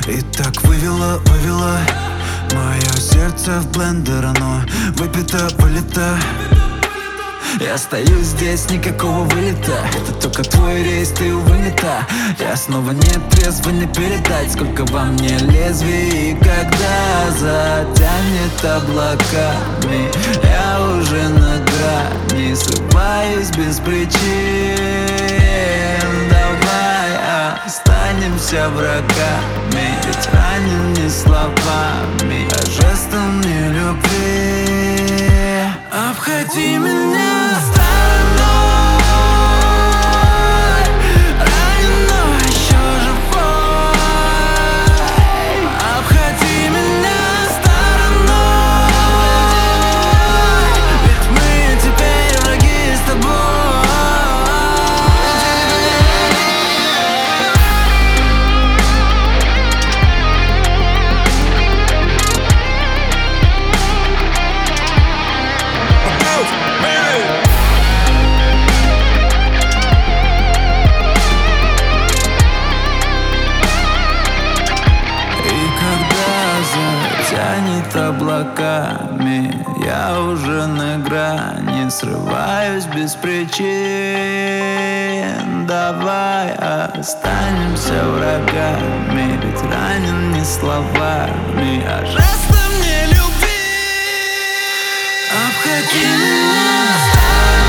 И так вывела мое сердце в блендер, оно выпито, вылито. Я стою здесь, никакого вылета. Это только твой рейс, ты вынята. Я снова не трезвый, не передать, сколько во мне лезвий. И когда затянет облаками, я уже на грани, срываюсь без причин. Давай останемся врагами, ведь ранен не словами, а жестом не любви. Обходи меня стороной, раненой, еще живой. Обходи меня стороной, ведь мы теперь враги с тобой. Тянет облаками, я уже на грани, срываюсь без причин. Давай останемся врагами, ведь ранен не словами, а жестом не любви. Обходи меня.